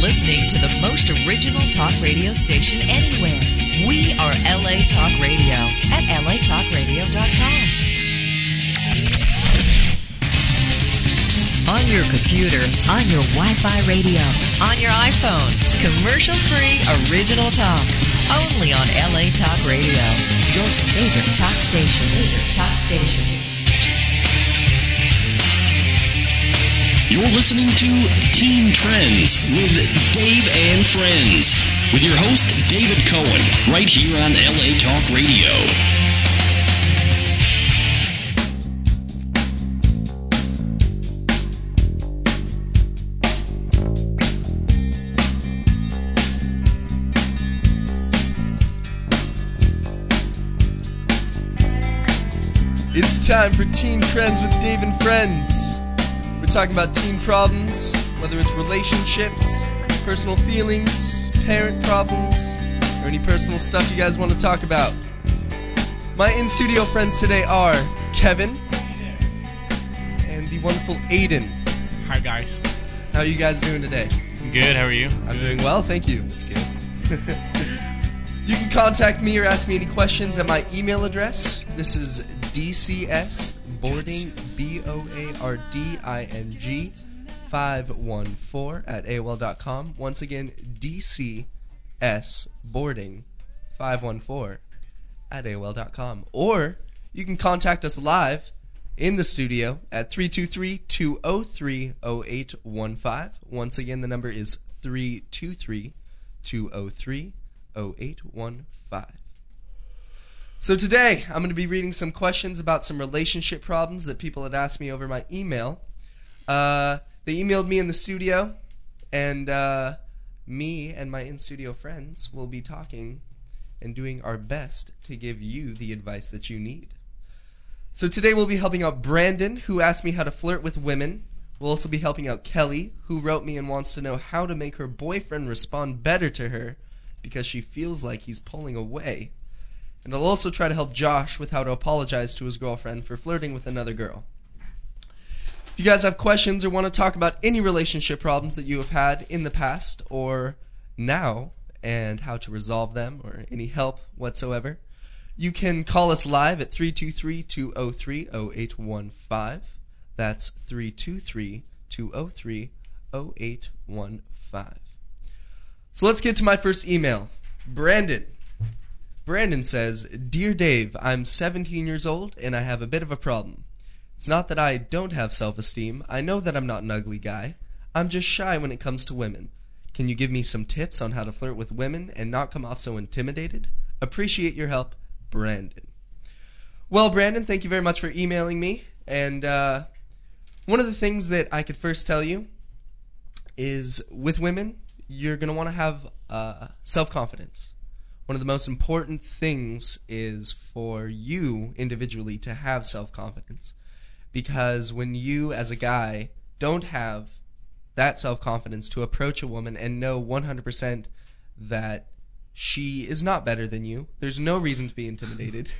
listening to the most original talk radio station anywhere. We are LA Talk Radio at latalkradio.com. On your computer, on your Wi-Fi radio, on your iPhone. Commercial-free original talk. Only on LA Talk Radio. Your favorite talk station. You're listening to Teen Trends with Dave and Friends. With your host, David Cohen. Right here on LA Talk Radio. It's time for Teen Trends with Dave and Friends. We're talking about teen problems, whether it's relationships, personal feelings, parent problems, or any personal stuff you guys want to talk about. My in-studio friends today are Kevin and the wonderful Aiden. Hi, guys. How are you guys doing today? Good, how are you? I'm doing well, thank you. That's good. You can contact me or ask me any questions at my email address. This is DCSboarding, BOARDING 514 at AOL.com. Once again, DCSboarding 514 at AOL.com. Or you can contact us live in the studio at 323-203-0815. Once again, the number is 323-203-0815. So today, I'm going to be reading some questions about some relationship problems that people had asked me over my email. They emailed me in the studio, and me and my in-studio friends will be talking and doing our best to give you the advice that you need. So today we'll be helping out Brandon, who asked me how to flirt with women. We'll also be helping out Kelly, who wrote me and wants to know how to make her boyfriend respond better to her because she feels like he's pulling away. And I'll also try to help Josh with how to apologize to his girlfriend for flirting with another girl. If you guys have questions or want to talk about any relationship problems that you have had in the past or now and how to resolve them or any help whatsoever, you can call us live at 323-203-0815. That's 323-203-0815. So let's get to my first email. Brandon says, Dear Dave, I'm 17 years old and I have a bit of a problem. It's not that I don't have self-esteem. I know that I'm not an ugly guy. I'm just shy when it comes to women. Can you give me some tips on how to flirt with women and not come off so intimidated? Appreciate your help, Brandon. Well, Brandon, thank you very much for emailing me. And one of the things that I could first tell you is with women, you're going to want to have self-confidence. One of the most important things is for you individually to have self-confidence. Because when you, as a guy, don't have that self-confidence to approach a woman and know 100% that she is not better than you, there's no reason to be intimidated.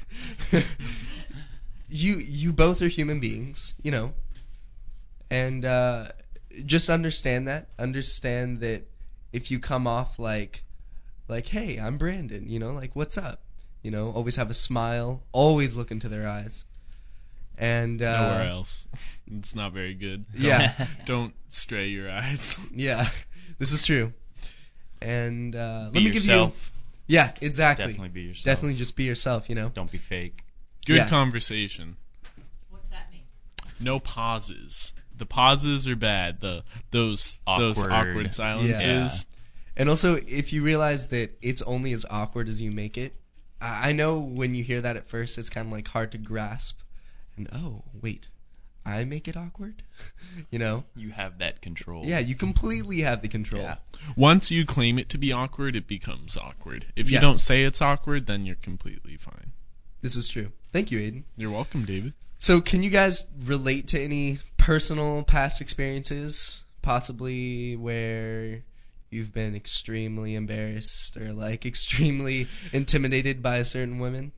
You both are human beings, you know. And just understand that. Understand that if you come off like, hey, I'm Brandon, you know, like, what's up? You know, always have a smile, always look into their eyes. And nowhere else. It's not very good. Don't stray your eyes. Yeah, this is true. And let me yourself. Give you... Yeah, exactly. Definitely be yourself. Definitely just be yourself, you know. Don't be fake. Good conversation. What's that mean? No pauses. The pauses are bad. Those awkward silences. Yeah. And also, if you realize that it's only as awkward as you make it, I know when you hear that at first, it's kind of like hard to grasp. And, oh, wait, I make it awkward? You know? You have that control. Yeah, you completely have the control. Yeah. Once you claim it to be awkward, it becomes awkward. If you don't say it's awkward, then you're completely fine. This is true. Thank you, Aiden. You're welcome, David. So can you guys relate to any personal past experiences, possibly where you've been extremely embarrassed or like extremely intimidated by a certain woman?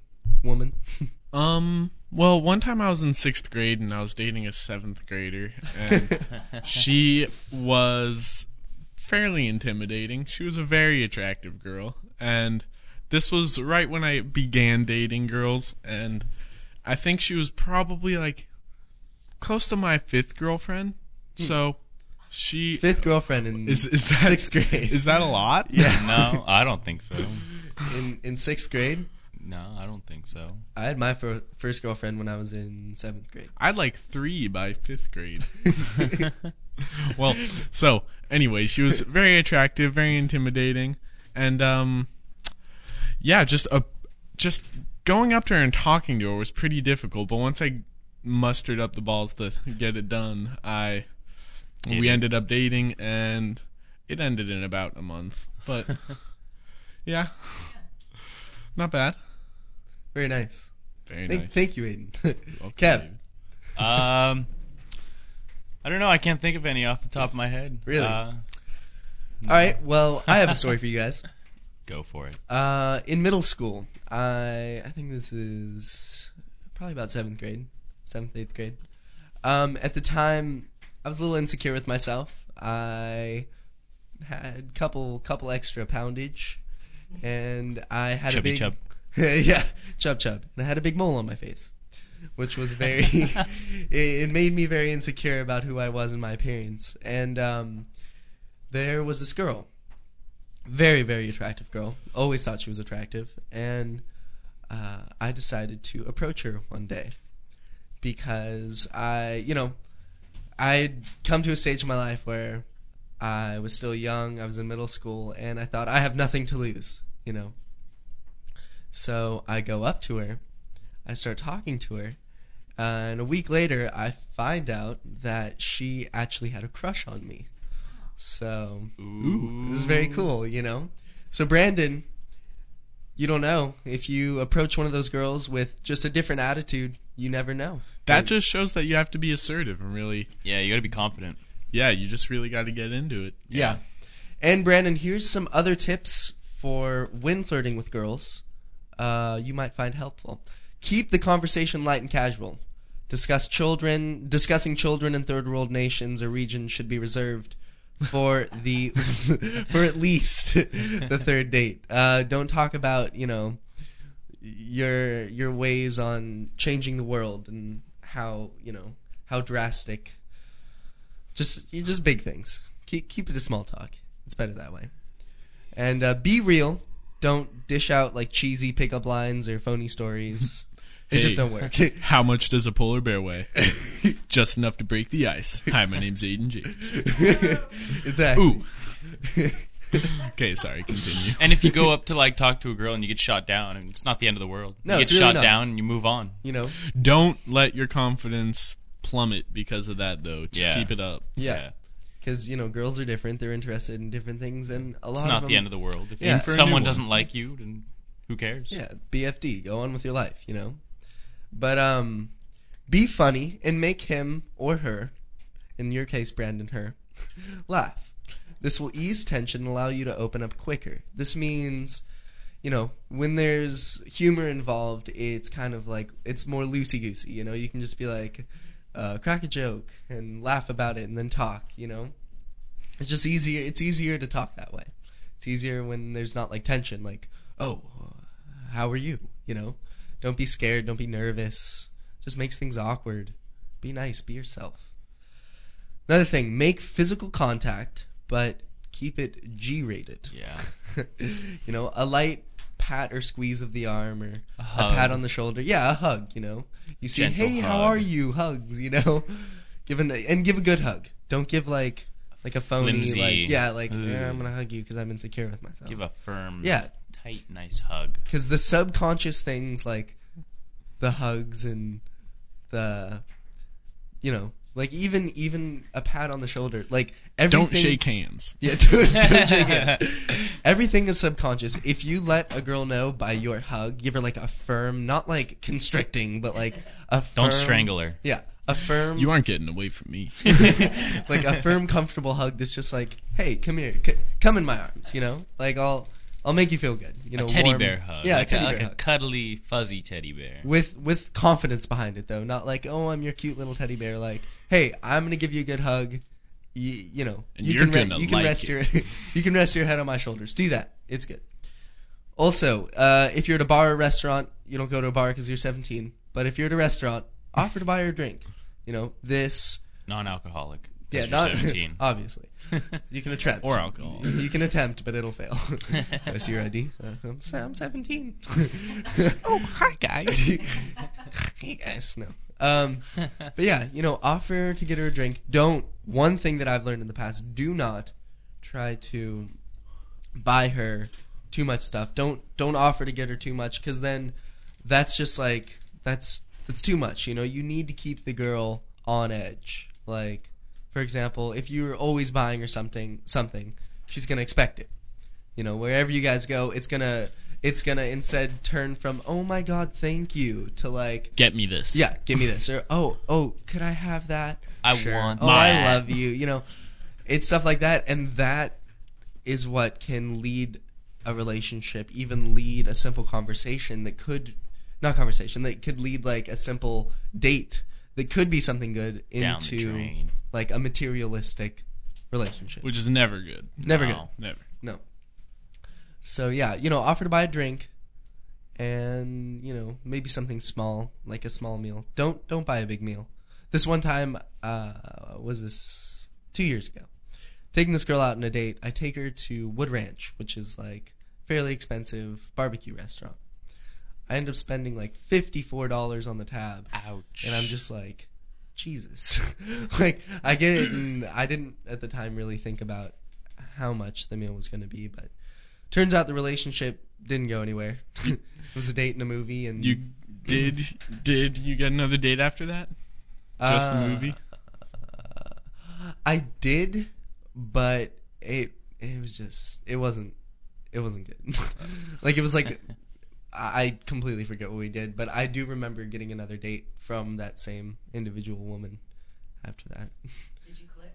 Well, one time I was in 6th grade and I was dating a 7th grader, and she was fairly intimidating. She was a very attractive girl, and this was right when I began dating girls, and I think she was probably like close to my 5th girlfriend. So she 5th girlfriend in is that 6th grade. Is that a lot? Yeah. No, I don't think so. In 6th grade, No, I don't think so. I had my first girlfriend when I was in 7th grade. I had like 3 by 5th grade. Well, so anyway, she was very attractive, very intimidating, and yeah, just going up to her and talking to her was pretty difficult. But once I mustered up the balls to get it done, we ended up dating, and it ended in about a month. But yeah, not bad. Very nice. Very nice. Thank you, Aiden. Okay. Kev. I don't know. I can't think of any off the top of my head. Really? All right. Well, I have a story for you guys. Go for it. In middle school, I think this is probably about 7th grade, 7th, 8th grade. At the time, I was a little insecure with myself. I had couple extra poundage, and I had Chubby a big chub. yeah, chub. And I had a big mole on my face, which was very it made me very insecure about who I was and my appearance. And there was this girl, very, very attractive girl. Always thought she was attractive, and I decided to approach her one day because I'd come to a stage in my life where I was still young. I was in middle school, and I thought I have nothing to lose, So I go up to her, I start talking to her, and a week later I find out that she actually had a crush on me. So this is very cool, So Brandon, you don't know. If you approach one of those girls with just a different attitude, you never know. That just shows that you have to be assertive and really... Yeah, you got to be confident. Yeah, you just really got to get into it. Yeah. And Brandon, here's some other tips for when flirting with girls you might find helpful. Keep the conversation light and casual. Discussing children in third world nations or regions should be reserved for at least the third date. Don't talk about, your ways on changing the world and how drastic. Just big things. Keep it a small talk. It's better that way. And be real. Don't dish out like cheesy pickup lines or phony stories. They just don't work. How much does a polar bear weigh? Just enough to break the ice. Hi, my name's Aiden Jacobs. Exactly. Ooh. Okay, sorry, continue. And if you go up to talk to a girl and you get shot down, and it's not the end of the world. No, you it's get really shot not. down and you move on. Don't let your confidence plummet because of that, though. Just keep it up. Yeah. Because, girls are different. They're interested in different things. And a lot It's of not them, the end of the world. If Yeah. someone doesn't like you, then who cares? Yeah, BFD. Go on with your life, But be funny and make him or her, in your case, Brandon, her, laugh. This will ease tension and allow you to open up quicker. This means, when there's humor involved, it's kind of it's more loosey-goosey, You can just be like, crack a joke and laugh about it and then talk, It's just easier. It's easier to talk that way. It's easier when there's not tension, oh, how are you? Don't be scared. Don't be nervous. Just makes things awkward. Be nice. Be yourself. Another thing, make physical contact, but keep it G-rated. Yeah. A light pat or squeeze of the arm or a pat on the shoulder. Yeah, a hug, You see, Gentle hey, how hug. are you? Hugs, Give a good hug. Don't give a phony, Flimsy. I'm going to hug you because I'm insecure with myself. Give a firm, Yeah. tight, nice hug. Because the subconscious things like the hugs and the, even a pat on the shoulder, everything. Don't shake hands. Yeah, don't shake hands. Everything is subconscious. If you let a girl know by your hug, give her a firm, not constricting, but a firm. Don't strangle her. Yeah, a firm. You aren't getting away from me. A firm, comfortable hug that's just hey, come here, come in my arms. I'll make you feel good. A teddy warm. bear hug. Yeah, like a teddy a bear hug. cuddly, fuzzy teddy bear. With confidence behind it, though. Not oh, I'm your cute little teddy bear. Hey, I'm going to give you a good hug, you know, And you you're can gonna you can like rest your you can rest your head on my shoulders. Do that. It's good. Also, if you're at a bar or restaurant, you don't go to a bar because you're 17. But if you're at a restaurant, offer to buy her a drink. You know, this Non-alcoholic. 'cause yeah, you're not 17. obviously. You can attempt Or alcohol. You can attempt, but it'll fail. I see your ID. I'm 17. Oh, hi guys. Hey guys, no. But yeah, you know, offer to get her a drink. One thing that I've learned in the past, do not try to buy her too much stuff. Don't offer to get her too much, because then that's just like, that's too much. You know, you need to keep the girl on edge. Like, for example, if you're always buying her something, she's gonna expect it. You know, wherever you guys go, it's gonna instead turn from, oh my god, thank you, to like, Get me this. yeah, give me this, or oh, could I have that? I Sure. want Oh, that. I love you. You know, it's stuff like that, and that is what can lead a relationship, even lead a simple conversation that could, not conversation, that could lead like a simple date that could be something good Down the into drain. like a materialistic relationship. Which is never good. Never No. good. Never. No. So yeah, you know, offer to buy a drink, and you know, maybe something small, like a small meal. Don't buy a big meal. This one time, was this 2 years ago? Taking this girl out on a date, I take her to Wood Ranch, which is like fairly expensive barbecue restaurant. I end up spending like $54 on the tab, Ouch. and I'm just like, Jesus. Like, I get it, and I didn't at the time really think about how much the meal was going to be, but turns out the relationship didn't go anywhere. It was a date and a movie, and You did you get another date after that? Just the movie? I did, but it wasn't good. Like, it was like, I completely forget what we did, but I do remember getting another date from that same individual woman after that. Did you click?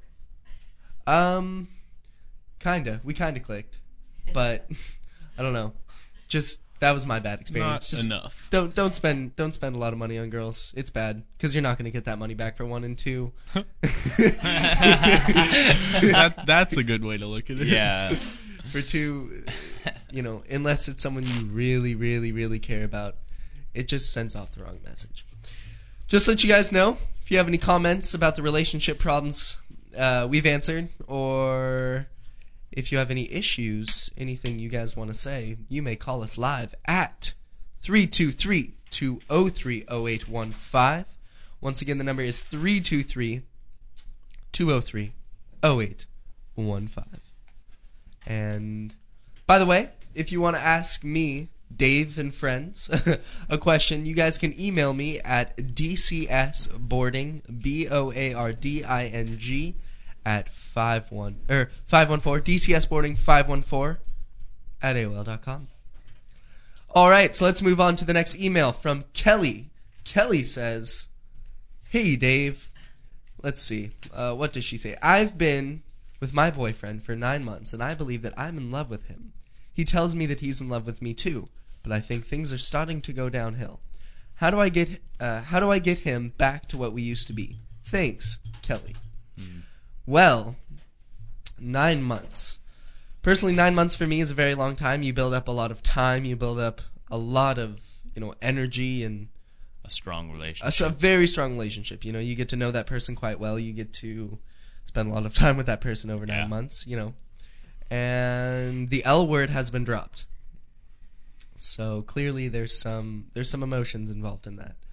Kinda. We kinda clicked, but I don't know. Just, that was my bad Not experience. Just enough. don't spend a lot of money on girls. It's bad, because you're not going to get that money back for one and two. That's a good way to look at it. Yeah. For two, you know, unless it's someone you really, really, really care about, it just sends off the wrong message. Just to let you guys know, if you have any comments about the relationship problems we've answered, or if you have any issues, anything you guys want to say, you may call us live at 323-203-0815. Once again, the number is 323-203-0815. And, by the way, if you want to ask me, Dave and friends, a question, you guys can email me at dcsboarding, BOARDING, at 514, dcsboarding 514 at AOL.com. All right, so let's move on to the next email from Kelly. Kelly says, "Hey, Dave." Let's see. What does she say? "I've been with my boyfriend for 9 months, and I believe that I'm in love with him. He tells me that he's in love with me too, but I think things are starting to go downhill. How do I get him back to what we used to be? Thanks, Kelly." Well, 9 months. Personally, 9 months for me is a very long time. You build up a lot of time. You build up a lot of, energy, and A strong relationship. a very strong relationship. You get to know that person quite well. You get to spend a lot of time with that person over 9 months, And the L word has been dropped. So clearly there's some emotions involved in that.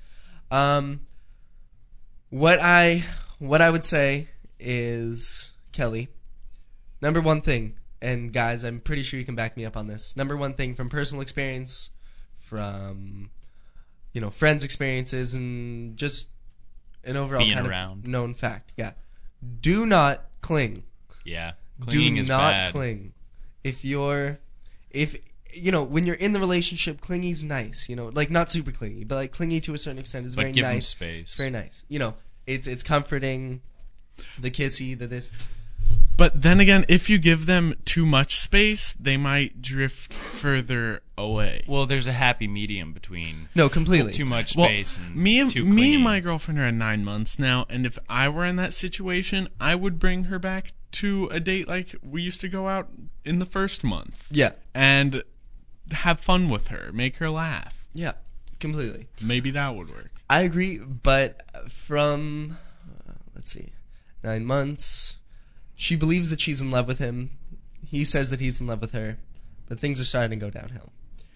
What I would say is, Kelly, number one thing, and guys, I'm pretty sure you can back me up on this. Number one thing from personal experience, from friends' experiences, and just an overall Being kind around. of known fact. Yeah, do not cling. Yeah. Clinging Do is not bad. cling. When you're in the relationship, clingy's nice. Like not super clingy, but like clingy to a certain extent is But very give them nice. space. It's very nice. It's comforting. The kissy, the this. But then again, if you give them too much space, they might drift further away. Well, there's a happy medium between No, completely. too much Well, space and me too clingy. and my girlfriend are at 9 months now, and if I were in that situation, I would bring her back to a date like we used to go out in the first month. Yeah. And have fun with her, make her laugh. Yeah, completely. Maybe that would work. I agree, but from, let's see, 9 months, she believes that she's in love with him. He says that he's in love with her, but things are starting to go downhill.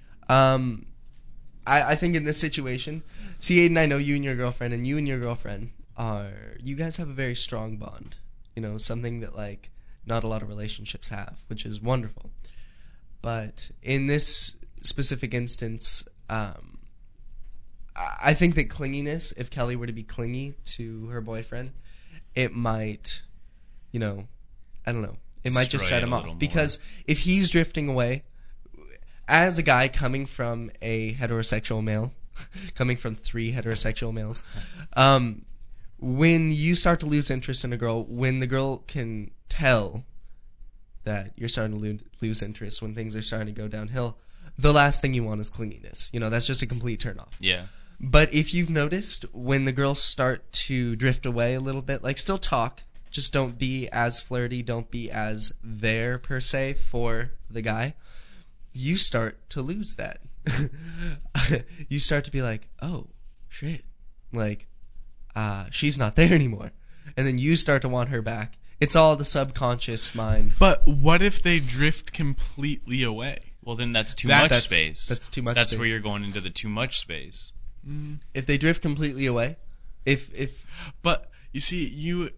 I think in this situation, see, Aiden, I know you and your girlfriend, and you and your girlfriend you guys have a very strong bond. You know, something that, like, not a lot of relationships have, which is wonderful. But in this specific instance, I think that clinginess, if Kelly were to be clingy to her boyfriend, it might, you know, I don't know. It might just Destroy set it him a off. little Because if he's drifting away, as a guy coming from a heterosexual male, coming from 3 heterosexual males, when you start to lose interest in a girl, when the girl can tell that you're starting to lose interest, when things are starting to go downhill, the last thing you want is clinginess. You know, that's just a complete turnoff. Yeah. But if you've noticed, when the girls start to drift away a little bit, like, still talk, just don't be as flirty, don't be as there, per se, for the guy, you start to lose that. You start to be like, oh, shit. Like, she's not there anymore. And then you start to want her back. It's all the subconscious mind. But what if they drift completely away? Well, then that's too much That's space. That's too much That's space. where you're going into the too much space. If they drift completely away, if But you see,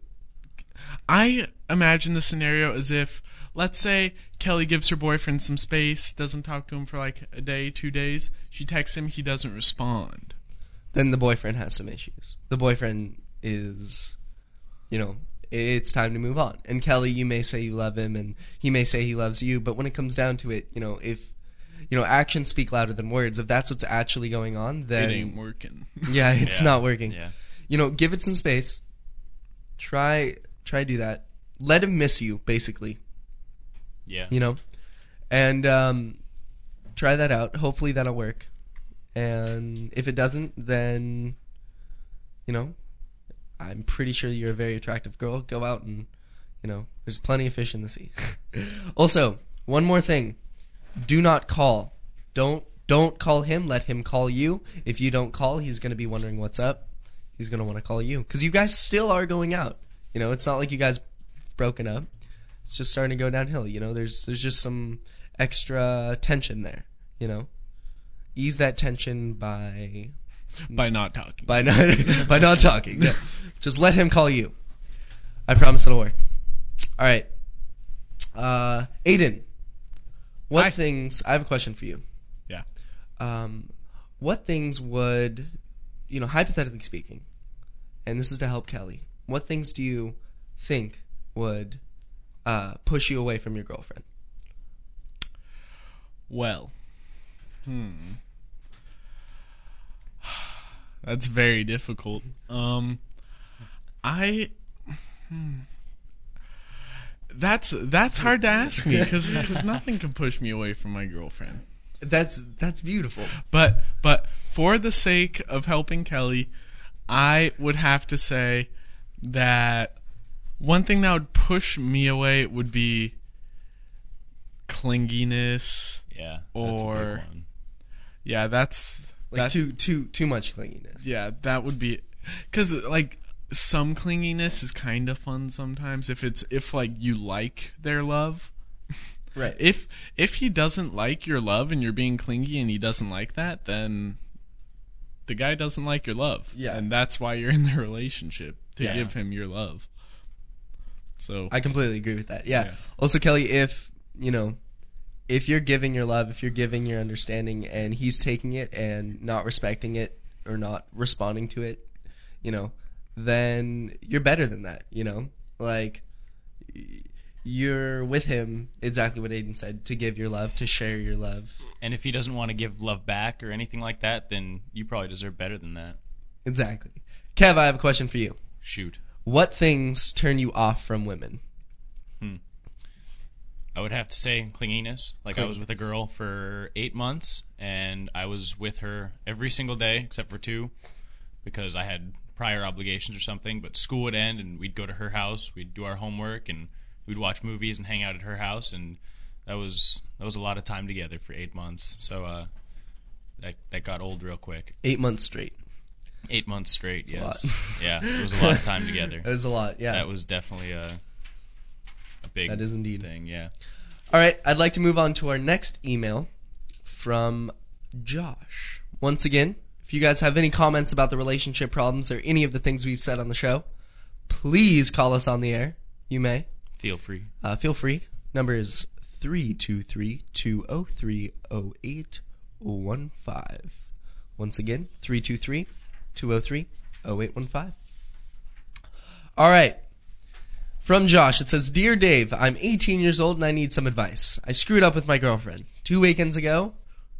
I imagine the scenario as if, let's say Kelly gives her boyfriend some space, doesn't talk to him for like a day, 2 days. She texts him, he doesn't respond. then the boyfriend has some issues. The boyfriend is, you know, it's time to move on. And Kelly, you may say you love him, and he may say he loves you, but when it comes down to it, you know, if, you know, actions speak louder than words, if that's what's actually going on, then It ain't working. yeah, it's Yeah. not working. Yeah. You know, give it some space. Try do that. Let him miss you, basically. Yeah. You know, and try that out. Hopefully that'll work. And if it doesn't, then, you know, I'm pretty sure you're a very attractive girl. Go out and, you know, there's plenty of fish in the sea. Also, one more thing. Do not call. Don't call him. Let him call you. If you don't call, he's going to be wondering what's up. He's going to want to call you. Because you guys still are going out. You know, it's not like you guys broken up. It's just starting to go downhill. You know, there's just some extra tension there. You know, ease that tension by Not talking. by not talking. No. Just let him call you. I promise it'll work. All right, Aiden. What Hi. things? I have a question for you. Yeah. What things would, you know, hypothetically speaking, and this is to help Kelly, what things do you think would push you away from your girlfriend? Well, that's very difficult. That's hard to ask me because nothing can push me away from my girlfriend. That's beautiful. But for the sake of helping Kelly, I would have to say that one thing that would push me away would be clinginess. Yeah. That's a Or- big one. Yeah, that's Like too much clinginess. yeah, that would be because like some clinginess is kind of fun sometimes if like you like their love. Right. If he doesn't like your love and you're being clingy and he doesn't like that, then the guy doesn't like your love. Yeah. And that's why you're in the relationship, to Yeah. give him your love. So I completely agree with that. Yeah. Yeah. Also, Kelly, if, you know, if you're giving your love, if you're giving your understanding, and he's taking it and not respecting it or not responding to it, you know, then you're better than that, you know? Like, you're with him, exactly what Aiden said, to give your love, to share your love. And if he doesn't want to give love back or anything like that, then you probably deserve better than that. Exactly. Kev, I have a question for you. Shoot. What things turn you off from women? I would have to say clinginess. Like, I was with a girl for 8 months, and I was with her every single day except for 2 because I had prior obligations or something. But school would end, and we'd go to her house. We'd do our homework, and we'd watch movies and hang out at her house. And that was a lot of time together for 8 months. So that got old real quick. 8 months straight. 8 months straight, That's yes. Yeah, it was a lot of time together. That is a lot, yeah. That was definitely a big That is indeed. thing, yeah. All right, I'd like to move on to our next email from Josh. Once again, if you guys have any comments about the relationship problems or any of the things we've said on the show, please call us on the air. You may. Feel free. Feel free. Number is 323-203-0815. Once again, 323-203-0815. All right. From Josh, it says, Dear Dave, I'm 18 years old and I need some advice. I screwed up with my girlfriend 2 weekends ago.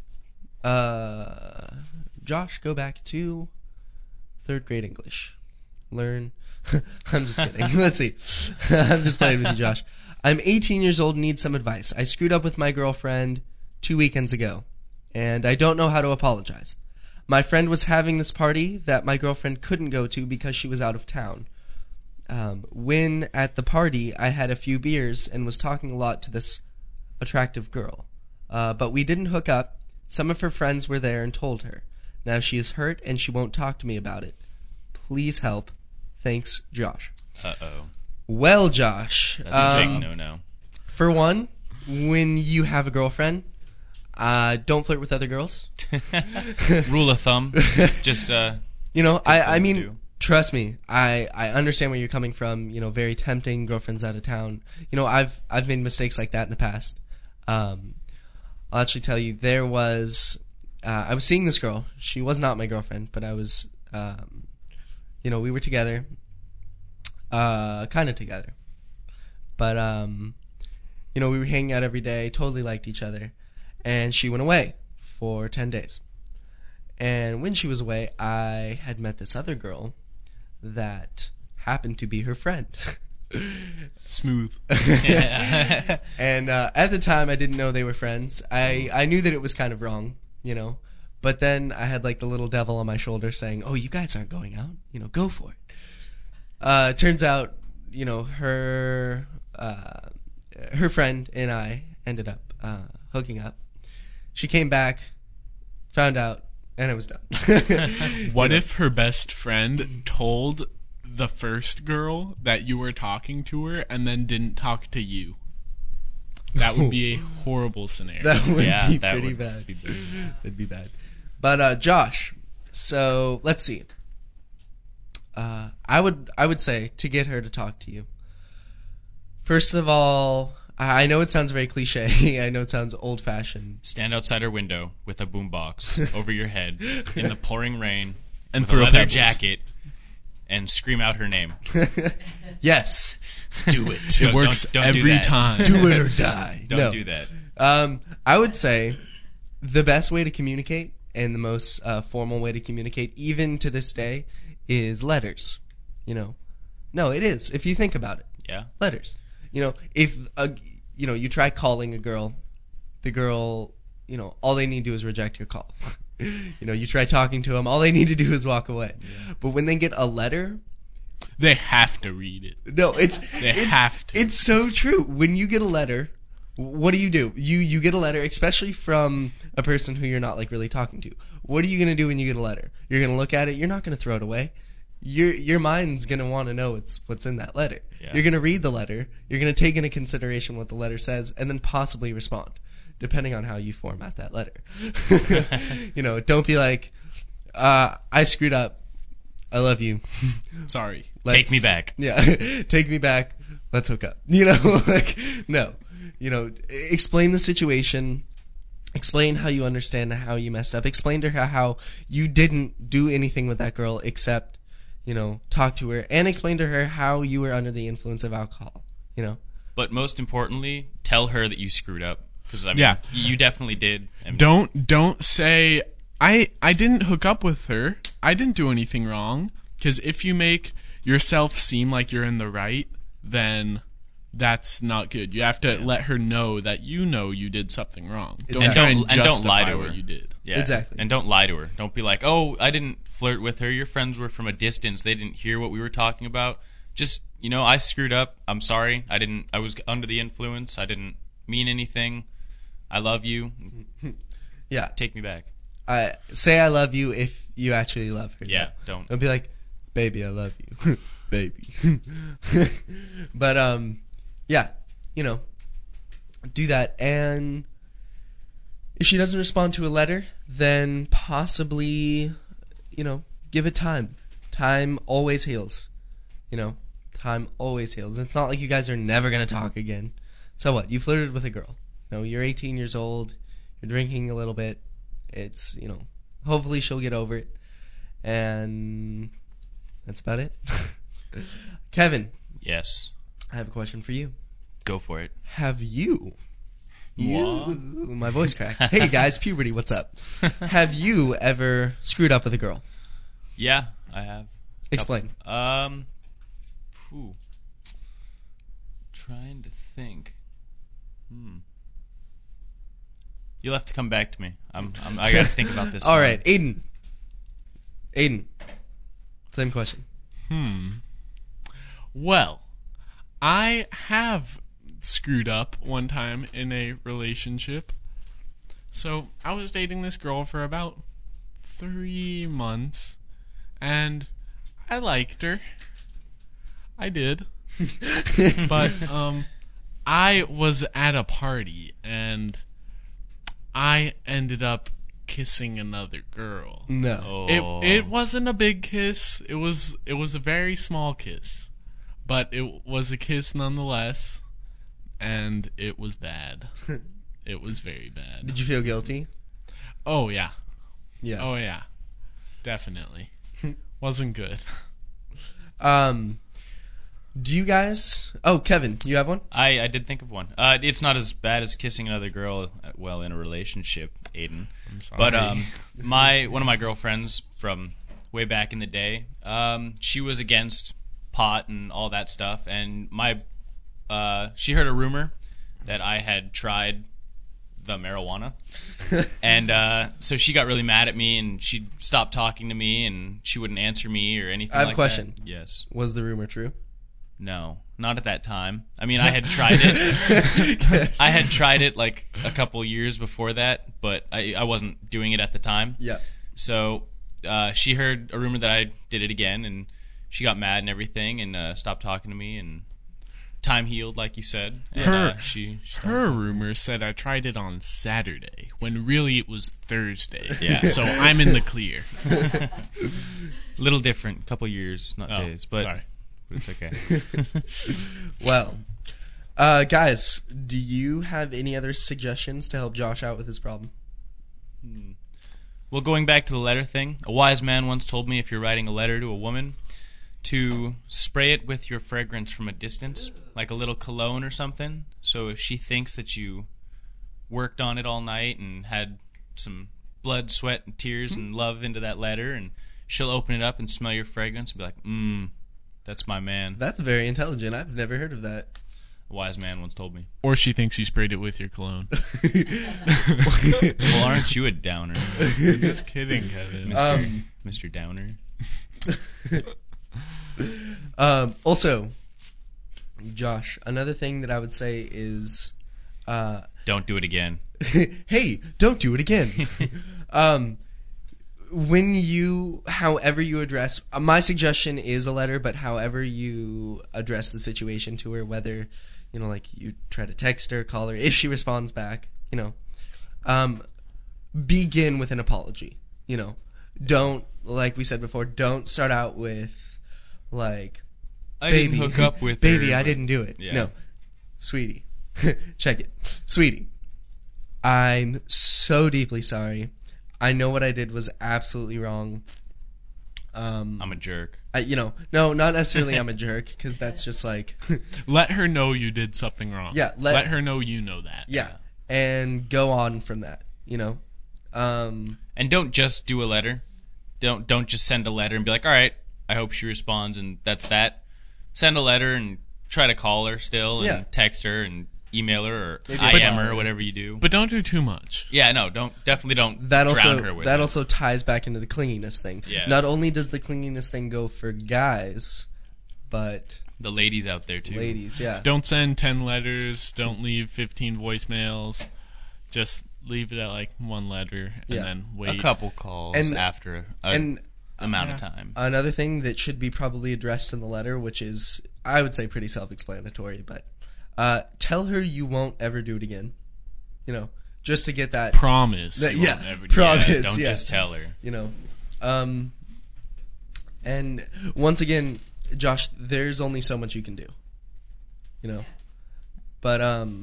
Josh, go back to 3rd grade English. Learn. I'm just kidding. Let's see. I'm just playing with you, Josh. I'm 18 years old and need some advice. I screwed up with my girlfriend 2 weekends ago, and I don't know how to apologize. My friend was having this party that my girlfriend couldn't go to because she was out of town. When at the party, I had a few beers and was talking a lot to this attractive girl. But we didn't hook up. Some of her friends were there and told her. Now she is hurt and she won't talk to me about it. Please help. Thanks, Josh. Uh-oh. Well, Josh. That's a big no-no. For one, when you have a girlfriend, don't flirt with other girls. Rule of thumb. Just, You know, I mean... do. Trust me, I understand where you're coming from. You know, very tempting. Girlfriend's out of town. You know, I've made mistakes like that in the past. I'll actually tell you, there was I was seeing this girl. She was not my girlfriend, but I was, you know, we were together, kind of together. But you know, we were hanging out every day. Totally liked each other, and she went away for 10 days. And when she was away, I had met this other girl that happened to be her friend. Smooth. And at the time, I didn't know they were friends. I knew that it was kind of wrong, you know. But then I had like the little devil on my shoulder saying, "Oh, you guys aren't going out. You know, go for it." Turns out, you know, her friend and I ended up hooking up. She came back, found out. And it was done. What if her best friend told the first girl that you were talking to her and then didn't talk to you? That would be a horrible scenario. That would be that pretty would bad. be bad. It'd be bad. But Josh, so let's see. I would say to get her to talk to you. First of all, I know it sounds very cliche. I know it sounds old-fashioned. Stand outside her window with a boombox over your head in the pouring rain And with throw a leather pebbles. jacket and scream out her name. Yes, do it. It works don't do every that. time. Do it or die. Don't No. do that. I would say the best way to communicate and the most formal way to communicate, even to this day, is letters. You know, no, it is. If you think about it, Yeah. letters. You know, if you know, you try calling a girl, the girl, you know, all they need to do is reject your call. You know, you try talking to them, all they need to do is walk away. Yeah. But when they get a letter, They have to read it. no, it's have to. It's so true. When you get a letter, what do? You get a letter, especially from a person who you're not like really talking to. What are you going to do when you get a letter? You're going to look at it. You're not going to throw it away. Your mind's going to want to know what's in that letter. Yeah. You're going to read the letter. You're going to take into consideration what the letter says, and then possibly respond, depending on how you format that letter. You know, don't be like, I screwed up. I love you. Sorry. Take me back. Yeah, take me back. Let's hook up. You know, like, no. You know, explain the situation. Explain how you understand how you messed up. Explain to her how you didn't do anything with that girl except, you know, talk to her. And explain to her how you were under the influence of alcohol, you know. But most importantly, tell her that you screwed up. Because, I mean, Yeah. you definitely did. I mean, Don't say I didn't hook up with her. I didn't do anything wrong. Because if you make yourself seem like you're in the right, then that's not good. You have to let her know that you did something wrong. Don't Exactly. try And don't lie justify to what her. you did. Yeah. Exactly. And don't lie to her. Don't be like, oh, I didn't flirt with her. Your friends were from a distance. They didn't hear what we were talking about. Just, I screwed up. I'm sorry. I was under the influence. I didn't mean anything. I love you. Yeah. Take me back. Say I love you if you actually love her. Yeah, don't. Don't be like, baby, I love you. Baby. But, yeah, do that. And if she doesn't respond to a letter, then possibly, give it time. Time always heals. Time always heals. And it's not like you guys are never going to talk again. So what? You flirted with a girl. You're 18 years old. You're drinking a little bit. It's, hopefully she'll get over it. And that's about it. Kevin, Yes. I have a question for you. Go for it. Have you... What? My voice cracked. Hey guys, puberty, what's up? Have you ever screwed up with a girl? Yeah, I have. Explain. Trying to think. You'll have to come back to me. I gotta think about this. All right, Aiden. Same question. Well, I have screwed up one time in a relationship. So I was dating this girl for about 3 months, and I liked her. I did. But I was at a party, and I ended up kissing another girl. No. It wasn't a big kiss. It was a very small kiss, but it was a kiss nonetheless, and it was bad. It was very bad. Did you feel guilty? Oh yeah. Yeah. Oh yeah. Definitely. Wasn't good. Do you guys... Oh, Kevin, you have one? I did think of one. It's not as bad as kissing another girl, in a relationship, Aiden. I'm sorry. But one of my girlfriends from way back in the day, she was against pot and all that stuff, and she heard a rumor that I had tried the marijuana, and so she got really mad at me, and she stopped talking to me, and she wouldn't answer me or anything. I have like a question. That. Yes. Was the rumor true? No, not at that time. I mean, I had tried it. I had tried it like a couple years before that, but I wasn't doing it at the time. Yeah. So she heard a rumor that I did it again, and she got mad and everything, and stopped talking to me. And time healed, like you said. And, Her rumor said I tried it on Saturday, when really it was Thursday. Yeah. So I'm in the clear. Little different, couple years, not days, but sorry. It's okay. Well, guys, do you have any other suggestions to help Josh out with his problem? Well, going back to the letter thing, a wise man once told me if you're writing a letter to a woman, to spray it with your fragrance from a distance, like a little cologne or something. So if she thinks that you worked on it all night and had some blood, sweat, and tears and love into that letter, and she'll open it up and smell your fragrance and be like, that's my man. That's very intelligent. I've never heard of that. A wise man once told me. Or she thinks you sprayed it with your cologne. Well, aren't you a downer, Just kidding, Kevin. Mr. Downer? Also, Josh, another thing that I would say is... Don't do it again. Hey, don't do it again. However you address, my suggestion is a letter, but however you address the situation to her, whether, like you try to text her, call her, if she responds back, begin with an apology, Don't, like we said before, don't start out with, like, I didn't hook up with baby, her, I but- didn't do it. Yeah. No. Sweetie. Check it. Sweetie, I'm so deeply sorry. I know what I did was absolutely wrong. I'm a jerk. No, not necessarily I'm a jerk, because that's just like... Let her know you did something wrong. Yeah, let her know you know that. Yeah, and go on from that, And don't just do a letter. Don't just send a letter and be like, all right, I hope she responds, and that's that. Send a letter and try to call her still and Yeah. text her and email her or Maybe IM call her her. or whatever you do. But don't do too much. Yeah, no, definitely don't That drown her with it. also ties back into the clinginess thing. Yeah. Not only does the clinginess thing go for guys, but The ladies out there too. ladies, yeah. Don't send 10 letters. Don't leave 15 voicemails. Just leave it at like 1 letter and Yeah. then A wait. couple calls And- after and amount of time. another thing that should be probably addressed in the letter, which is, I would say, pretty self-explanatory, but tell her you won't ever do it again. You know, just to get that, Promise. that- you yeah, won't ever do promise, Yeah, don't yeah. just tell her. You know, and once again, Josh, there's only so much you can do. You know, but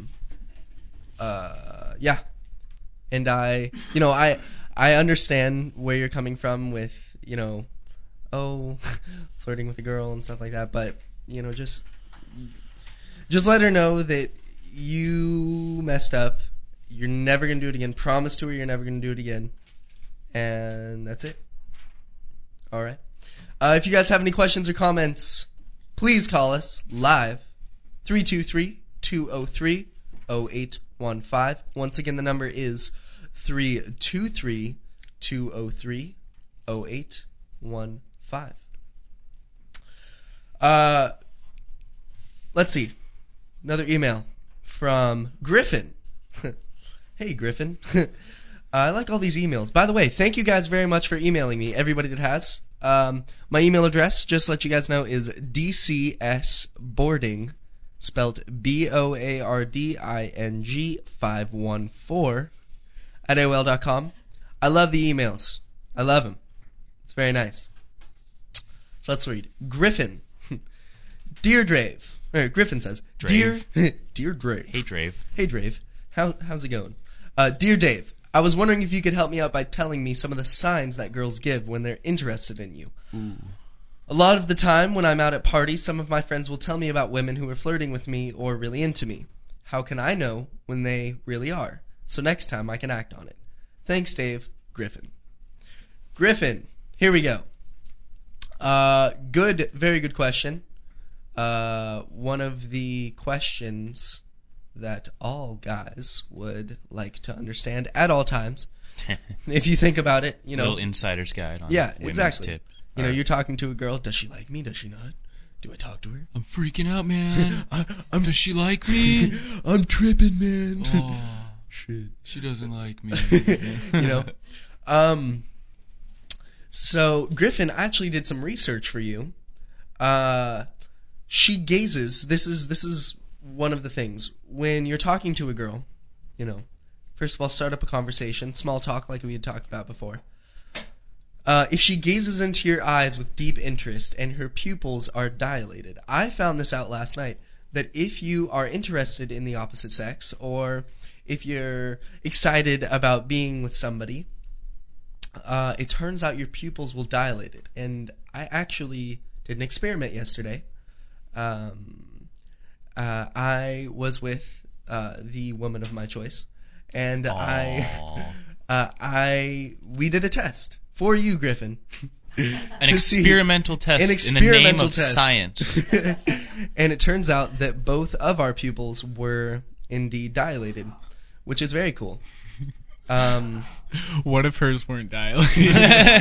yeah, and I understand where you're coming from with, you know, flirting with a girl and stuff like that, but you know, just let her know that you messed up. You're never gonna do it again. Promise to her you're never gonna do it again, and that's it. All right. If you guys have any questions or comments, please call us live, 323-203-0815. Once again, the number is 323-203-0815. Let's see. Another email from Griffin. Hey, Griffin. I like all these emails. By the way, thank you guys very much for emailing me, everybody that has. My email address, just to let you guys know, is dcsboarding, spelled BOARDING 514 at AOL.com. I love the emails. I love them. It's very nice. So let's read. Griffin. Dear Drave. Griffin says, Drave. Dear Drave. Hey, Drave. Hey, Drave. How's it going? Dear Dave, I was wondering if you could help me out by telling me some of the signs that girls give when they're interested in you. Ooh. A lot of the time when I'm out at parties, some of my friends will tell me about women who are flirting with me or really into me. How can I know when they really are? So next time I can act on it. Thanks, Dave. Griffin. Griffin, here we go. Very good question. One of the questions that all guys would like to understand at all times. If you think about it, you know. Little insider's guide on Yeah, women's exactly. tip. You know, you're talking to a girl. Does she like me? Does she not? Do I talk to her? I'm freaking out, man. Does she like me? I'm tripping, man. Oh, Shit. she doesn't like me. You know? So, Griffin, I actually did some research for you. She gazes. This is one of the things. When you're talking to a girl, you know, first of all, start up a conversation, small talk like we had talked about before. If she gazes into your eyes with deep interest and her pupils are dilated, I found this out last night, that if you are interested in the opposite sex, or if you're excited about being with somebody, it turns out your pupils will dilate it. And I actually did an experiment yesterday. I was with the woman of my choice, and we did a test for you, Griffin. An experimental test in the name of science. And it turns out that both of our pupils were indeed dilated, which is very cool. What if hers weren't dilated?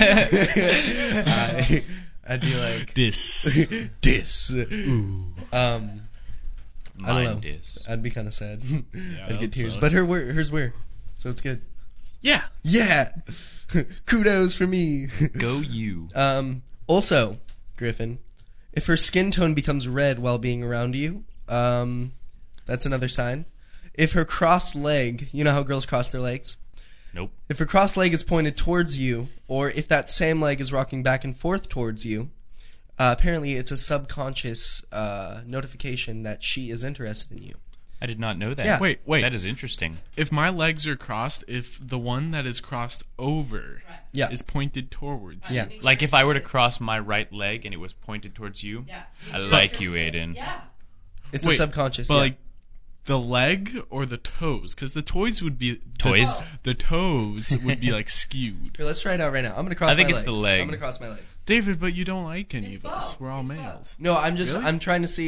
I'd be like, Dis. Ooh. I don't know. Dis. I'd be kind of sad. Yeah, I'd get tears. so. But hers were, so it's good. Yeah. Yeah. Kudos for me. Go you. Also, Griffin, if her skin tone becomes red while being around you, that's another sign. If her crossed leg, you know how girls cross their legs? Nope. If her crossed leg is pointed towards you, or if that same leg is rocking back and forth towards you, apparently it's a subconscious notification that she is interested in you. I did not know that. Yeah. Wait. That is interesting. If my legs are crossed, if the one that is crossed over Yeah. is pointed towards Yeah. Like if I were to cross my right leg and it was pointed towards you, I like you, Aiden. Yeah. It's Wait, a subconscious. But Yeah. like the leg or the toes? Because the toes would be Toys? The toes would be like skewed. Here, let's try it out right now. I'm gonna cross. I think my it's legs. the leg. I'm gonna cross my legs. David, but you don't like any It's of us. both. We're all It's males. No, I'm just. Really? I'm trying to see.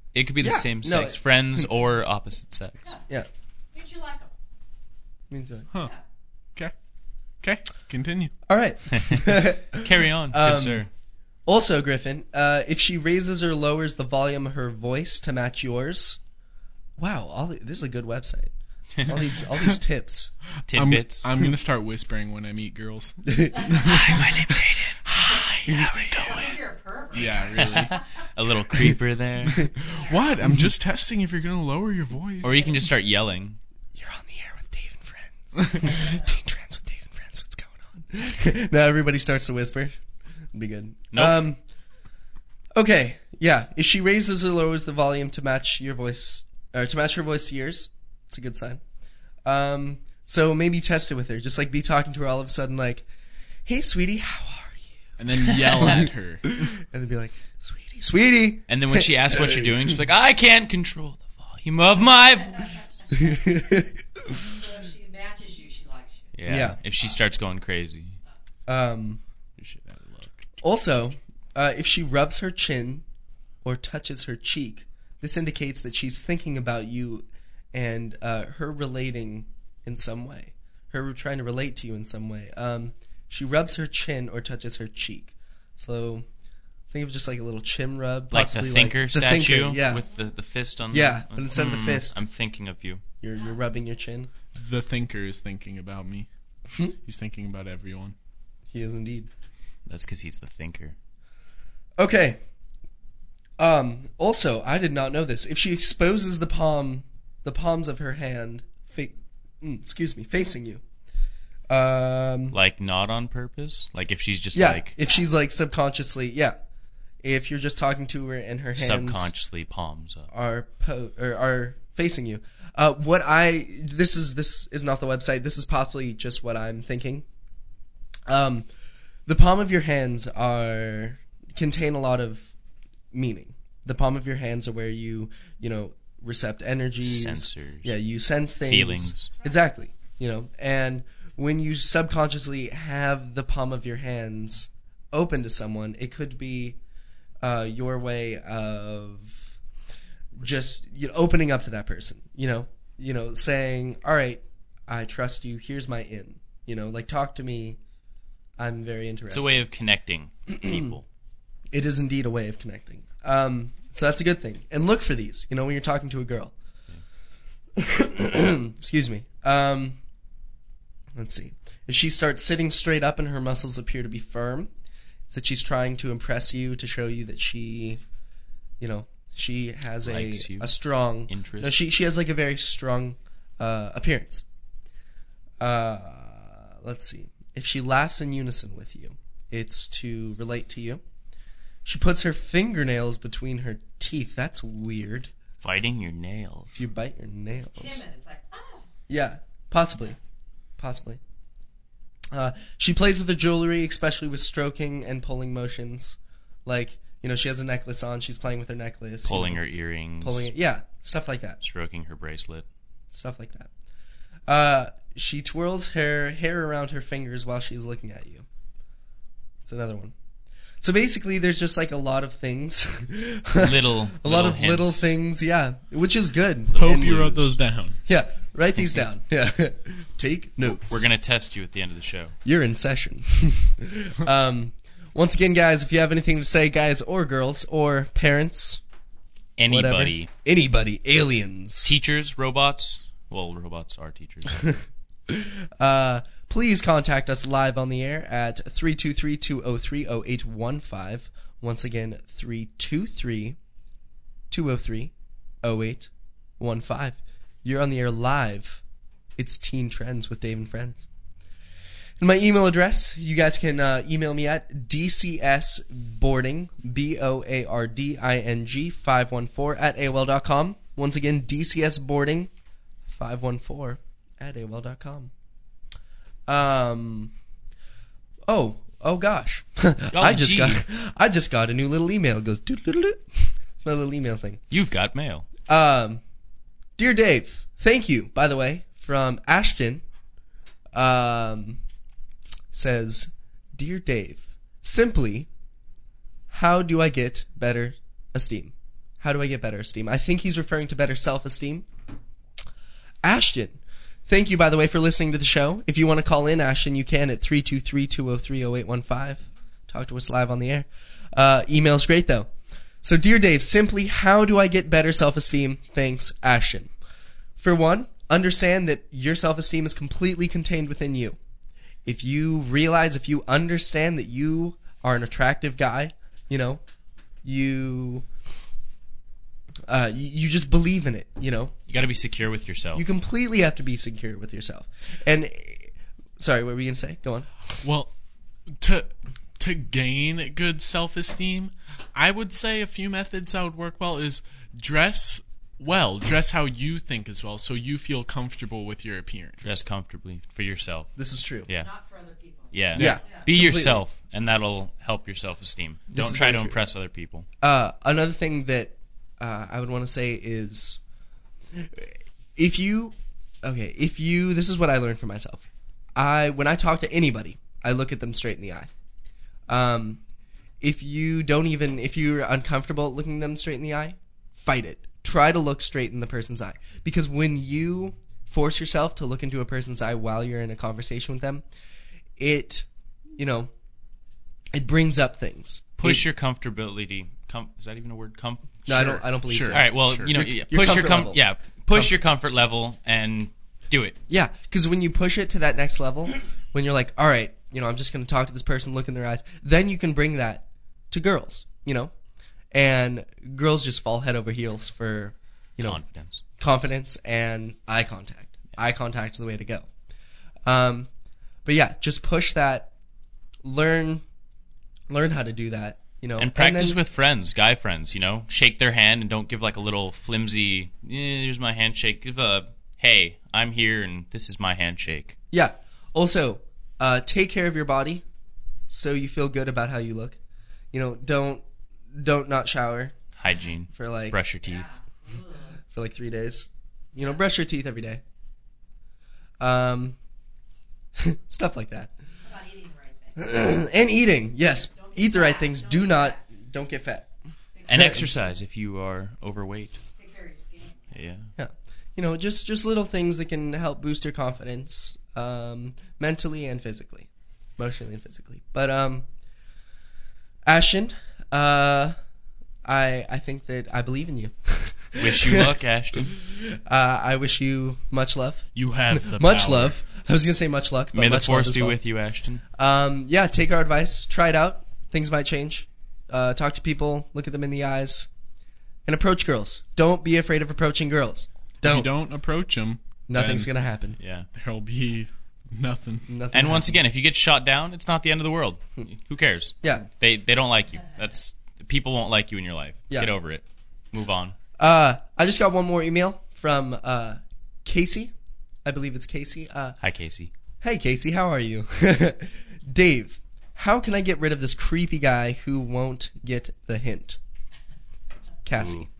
It could be the Yeah, same no, sex, friends or opposite sex. Yeah. Did you like them? Means what? Huh. Okay. Continue. All right. Carry on, good sir. Also, Griffin, if she raises or lowers the volume of her voice to match yours, wow, this is a good website. All these tips. Tidbits. I'm gonna start whispering when I meet girls. Hi, my name's Aiden. Hi, how's it going? You're a pervert. Yeah, really. A little creeper there. What? I'm just testing if you're gonna lower your voice. Or you can just start yelling. You're on the air with Dave and Friends. Teen Trends with Dave and Friends. What's going on? Now everybody starts to whisper. It'd be good. Nope. Okay. Yeah. If she raises or lowers the volume to match your voice, or to match her voice to yours, it's a good sign. So maybe test it with her. Just like be talking to her all of a sudden, like, "Hey, sweetie, how are you?" And then yell at her. And then be like, "Sweetie." And then when she asks what you're doing, she's like, I can't control the volume of my voice. So if she matches you, she likes you. Yeah. If she starts going crazy. You should have looked. Also, if she rubs her chin or touches her cheek, this indicates that she's thinking about you and her relating in some way. Her trying to relate to you in some way. She rubs her chin or touches her cheek. So think of just like a little chin rub. Like the possibly thinker like the statue Thinker, yeah. with the fist on Yeah, but instead of the fist. I'm thinking of you. You're rubbing your chin. The thinker is thinking about me. He's thinking about everyone. He is indeed. That's because he's the thinker. Okay. Also, I did not know this. If she exposes the palms of her hand, facing you. Like not on purpose? Like if she's just Yeah, like if she's like subconsciously, yeah. If you're just talking to her and her hands subconsciously palms up. are facing you. This is not the website. This is possibly just what I'm thinking. The palm of your hands contain a lot of meaning. The palm of your hands are where you recept energies. Sensors. Yeah, you sense things. Feelings. Exactly. And when you subconsciously have the palm of your hands open to someone, it could be your way of just opening up to that person. Saying, "All right, I trust you. Here's my in." Like talk to me. I'm very interested. It's a way of connecting people. It is indeed a way of connecting. So that's a good thing. And look for these, when you're talking to a girl. Excuse me. Let's see. If she starts sitting straight up and her muscles appear to be firm, it's that she's trying to impress you, to show you that she has Likes you. a strong Interest. No, she has like a very strong appearance. Let's see. If she laughs in unison with you, it's to relate to you. She puts her fingernails between her teeth. That's weird. Biting your nails. If you bite your nails. It's timid. It's like, oh. Yeah, possibly. She plays with her jewelry, especially with stroking and pulling motions. Like, she has a necklace on. She's playing with her necklace. Pulling her earrings. Pulling it. Yeah, stuff like that. Stroking her bracelet. Stuff like that. She twirls her hair around her fingers while she's looking at you. It's another one. So basically, there's just like a lot of things. a lot of hints. little things, yeah, which is good. Hope And- you wrote those down. Yeah, write these down. Yeah, take notes. We're going to test you at the end of the show. You're in session. Once again, guys, if you have anything to say, guys or girls or parents, Anybody. whatever, anybody, aliens, Teachers, robots. Well, robots are teachers. please contact us live on the air at 323-203-0815. Once again, 323-203-0815. You're on the air live. It's Teen Trends with Dave and Friends. And my email address, you guys can email me at dcsboarding, BOARDING 514 at AOL.com. Once again, dcsboarding 514 at AOL.com. Oh gosh. I just got a new little email. It goes doo-doo-doo-doo. It's my little email thing. You've got mail. Dear Dave, thank you, by the way, from Ashton. Says, Dear Dave, simply, how do I get better esteem? How do I get better esteem? I think he's referring to better self-esteem. Ashton, thank you, by the way, for listening to the show. If you want to call in, Ashton, you can at 323-203-0815. Talk to us live on the air. Email's great, though. So, dear Dave, simply, how do I get better self-esteem? Thanks, Ashton. For one, understand that your self-esteem is completely contained within you. If you realize, if you understand that you are an attractive guy, you just believe in it, You got to be secure with yourself. You completely have to be secure with yourself. And, sorry, what were you going to say? Go on. Well, to gain good self-esteem, I would say a few methods that would work well is dress well. Dress how you think as well, so you feel comfortable with your appearance. Dress comfortably for yourself. This is true. Yeah. Not for other people. Yeah. Yeah. Be Completely. yourself, and that'll help your self-esteem. This Don't is try very to true. impress other people. Another thing that I would want to say is, this is what I learned for myself. When I talk to anybody, I look at them straight in the eye. If you're uncomfortable looking them straight in the eye, fight it. Try to look straight in the person's eye. Because when you force yourself to look into a person's eye while you're in a conversation with them, it brings up things. Push your comfortability. Is that even a word? No, Sure. I don't believe so. All right. Well, Your push your comfort level. push your comfort level and do it. Yeah, because when you push it to that next level, when you're like, all right, I'm just going to talk to this person, look in their eyes, then you can bring that to girls, and girls just fall head over heels for, confidence and eye contact. Yeah. Eye contact is the way to go. But yeah, just push that. Learn how to do that. And practice with friends, guy friends. Shake their hand and don't give like a little flimsy. Here's my handshake. Give a hey, I'm here and this is my handshake. Yeah. Also, take care of your body so you feel good about how you look. Don't not shower Hygiene. for like Brush your teeth. for like 3 days. Brush your teeth every day. Stuff like that. How about eating the right thing? And eating, yes. Don't Eat the get right fat. things. Don't get fat. And exercise if you are overweight. Take care of your skin. Yeah. Yeah. Just little things that can help boost your confidence, mentally and physically, emotionally and physically. But Ashton, I think that I believe in you. Wish you luck, Ashton. I wish you much love. You have the Much power. love. I was gonna say much luck. But May the much love force as be well. with you, Ashton. Yeah, take our advice. Try it out. Things might change. Talk to people. Look at them in the eyes. And approach girls. Don't be afraid of approaching girls. If you don't approach them, Nothing's going to happen. Yeah. there'll be nothing. Nothing And once happens. again, if you get shot down, it's not the end of the world. Who cares? Yeah. They don't like you. People won't like you in your life. Yeah. Get over it. Move on. I just got one more email from Casey. I believe it's Casey. Hi, Casey. Hey, Casey, how are you? Dave, how can I get rid of this creepy guy who won't get the hint? Cassie.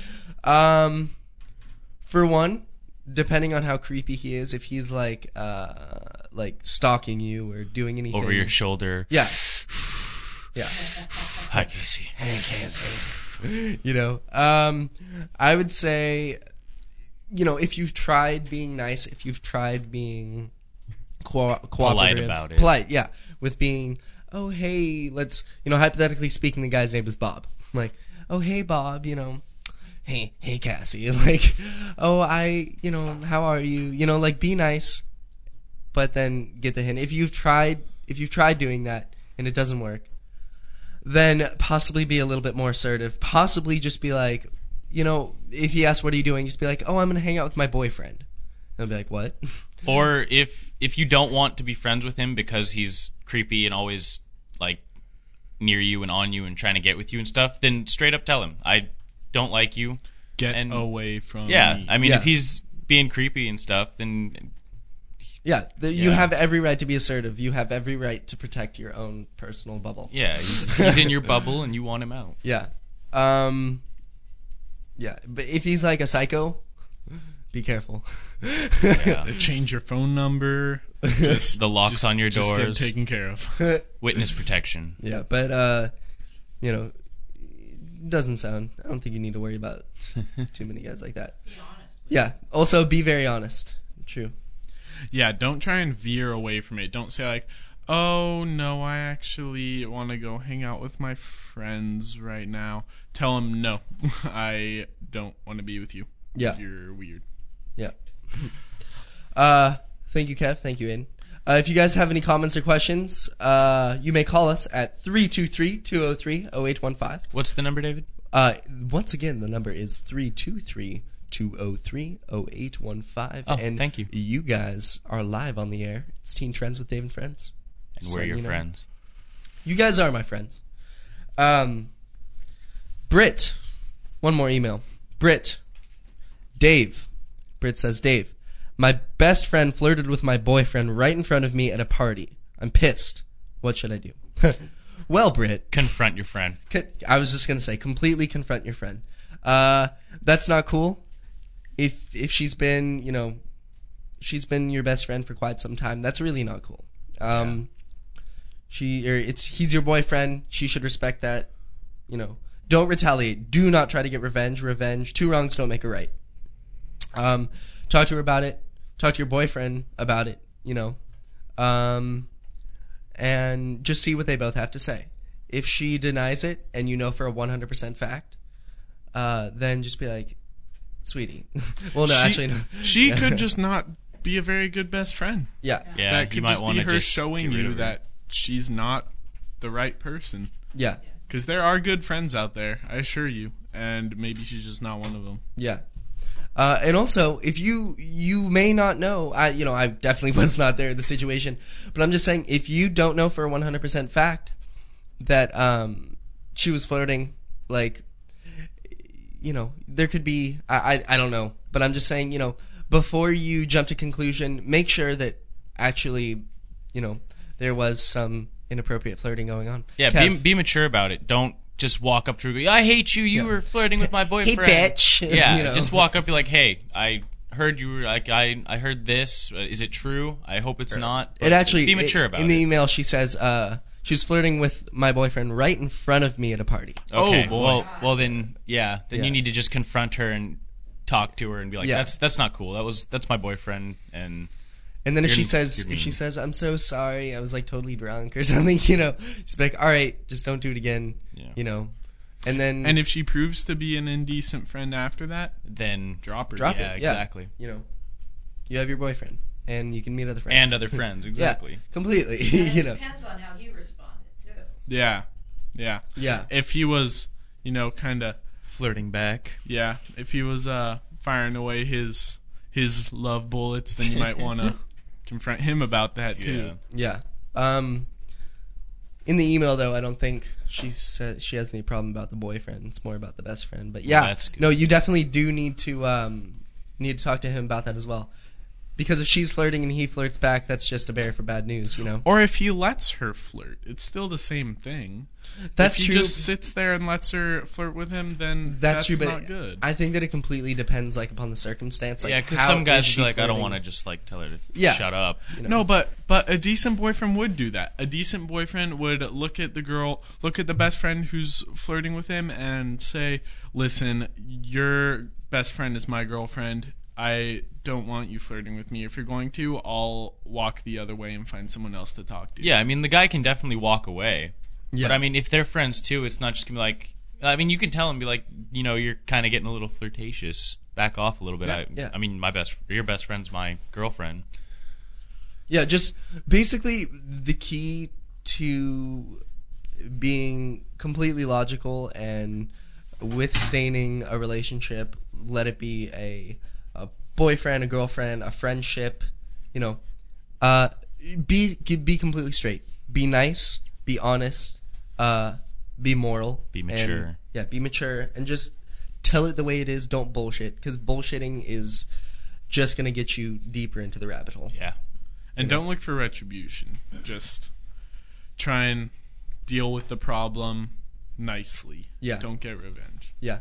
For one, depending on how creepy he is, if he's like stalking you or doing anything Over your shoulder. Yeah. Yeah. Hi, Casey. Hey, Casey. I would say, if you've tried being nice, if you've tried being cooperative, Polite about it. Polite, yeah. With being, oh, hey, let's, hypothetically speaking, the guy's name is Bob. Like, oh, hey, Bob, hey, Cassie. Like, oh, how are you? Be nice, but then get the hint. If you've tried doing that and it doesn't work, then possibly be a little bit more assertive. Possibly just be like, if he asks, what are you doing? Just be like, oh, I'm going to hang out with my boyfriend. And I'll be like, what? Or if you don't want to be friends with him because he's creepy and always like near you and on you and trying to get with you and stuff, then straight up tell him, I don't like you. Get And- away from Yeah, me. I mean, Yeah. if he's being creepy and stuff, then Yeah, you Yeah. have every right to be assertive. You have every right to protect your own personal bubble. yeah, he's in your bubble and you want him out. Yeah. Yeah, but if he's like a psycho, be careful. Yeah. Change your phone number. Just, The locks on your just get doors, taken care of. witness protection. Yeah, but doesn't sound. I don't think you need to worry about too many guys like that. Be honest. Yeah. Also, be very honest. True. Yeah, don't try and veer away from it. Don't say like, oh no, I actually want to go hang out with my friends right now. Tell them no, I don't want to be with you. Yeah. You're weird. Yeah. Thank you, Kev. Thank you, Aiden. If you guys have any comments or questions, you may call us at 323-203-0815. What's the number, David? Once again, the number is 323-203-0815. Oh, and thank you. You guys are live on the air. It's Teen Trends with Dave and Friends. And Just we're letting your you know. friends. You guys are my friends. Britt, one more email. Britt, Dave. Britt says, Dave, my best friend flirted with my boyfriend right in front of me at a party. I'm pissed. What should I do? Well, Britt. Confront your friend. I was just going to say, completely confront your friend. That's not cool. If she's been, she's been your best friend for quite some time, that's really not cool. He's your boyfriend. She should respect that. Don't retaliate. Do not try to get revenge. Two wrongs don't make a right. Talk to her about it. Talk to your boyfriend about it. And just see what they both have to say. If she denies it and you know for a 100% fact, then just be like, sweetie. Well, no, actually, no. She could just not be a very good best friend. Yeah. Yeah, That you could might just want be to her just showing get rid you of her. that she's not the right person. Yeah. Because there are good friends out there, I assure you, and maybe she's just not one of them. Yeah. And also, if you may not know, I definitely was not there in the situation, but I'm just saying, if you don't know for a 100% fact that she was flirting, there could be, I don't know, but I'm just saying, before you jump to conclusion, make sure that actually, there was some inappropriate flirting going on. Yeah, Kev? be mature about it. Don't just walk up to her and go, I hate you. You were flirting with my boyfriend. Hey, bitch. Yeah, just walk up and be like, hey, I heard you were like, I heard this. Is it true? I hope it's not. But It actually, be mature about in the it. email, she says, she was flirting with my boyfriend right in front of me at a party. Okay, Oh, boy. Well then, Yeah. you need to just confront her and talk to her and be like, Yeah. that's not cool. That's my boyfriend. And And then if You're- she says, you're mean. I'm so sorry, I was like totally drunk or something, she's like, all right, just don't do it again, Yeah. And then And if she proves to be an indecent friend after that, then drop her. drop yeah, it. exactly. You have your boyfriend, and you can meet other friends. And other friends, exactly. Yeah, completely. And it depends on how he responded too. Yeah. Yeah. If he was, kind of, Flirting back. if he was firing away his love bullets, then you might want to confront him about that too. Yeah. Yeah. In the email, though, I don't think she said she has any problem about the boyfriend. It's more about the best friend. But yeah, That's good. no, you definitely do need to talk to him about that as well. Because if she's flirting and he flirts back, that's just a bear for bad news, Or if he lets her flirt, it's still the same thing. That's if he true. just sits there and lets her flirt with him, then That's true, but not good. I think that it completely depends, upon the circumstance. Yeah, because how some guys is would be she like, I don't flirting? want to just tell her to Yeah. shut up. No, but a decent boyfriend would do that. A decent boyfriend would look at the best friend who's flirting with him and say, listen, your best friend is my girlfriend. I don't want you flirting with me. If you're going to, I'll walk the other way and find someone else to talk to. Yeah, I mean, the guy can definitely walk away. Yeah. But, I mean, if they're friends, too, it's not just going to be like... I mean, you can tell him, be like, you're kind of getting a little flirtatious. Back off a little bit. Yeah. I mean, your best friend's my girlfriend. Yeah, just basically the key to being completely logical and withstanding a relationship, let it be a boyfriend, a girlfriend, a friendship, be completely straight. Be nice, be honest, be moral. Be mature. And, be mature and just tell it the way it is. Don't bullshit, because bullshitting is just going to get you deeper into the rabbit hole. Yeah. And don't look for retribution. Just try and deal with the problem nicely. Yeah. Don't get revenge. Yeah.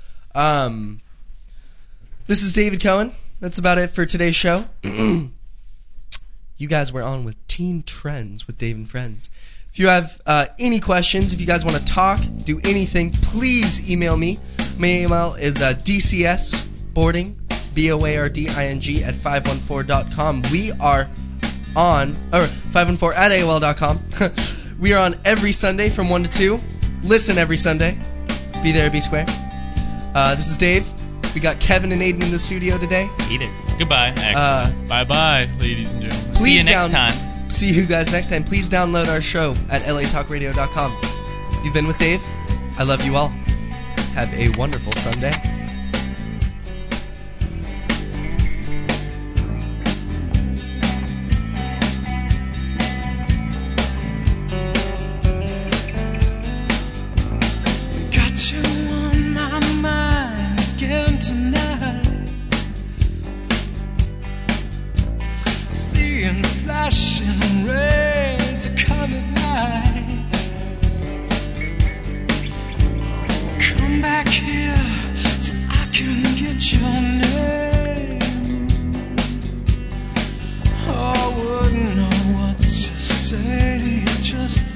This is David Cohen. That's about it for today's show. You guys were on with Teen Trends with Dave and Friends. If you have any questions, if you guys want to talk, do anything, please email me. My email is dcsboarding, BOARDING, at 514.com. We are on, or 514 at AOL.com. We are on every Sunday from 1 to 2. Listen every Sunday. Be there, be square. This is Dave. We got Kevin and Aiden in the studio today. Eat it. Goodbye, actually. Bye-bye, ladies and gentlemen. See you next time. See you guys next time. Please download our show at latalkradio.com. You've been with Dave. I love you all. Have a wonderful Sunday. Got you on my mind again tonight. Seeing flashing rays of colored light. Come back here so I can get your name. Oh, I wouldn't know what to say to you, just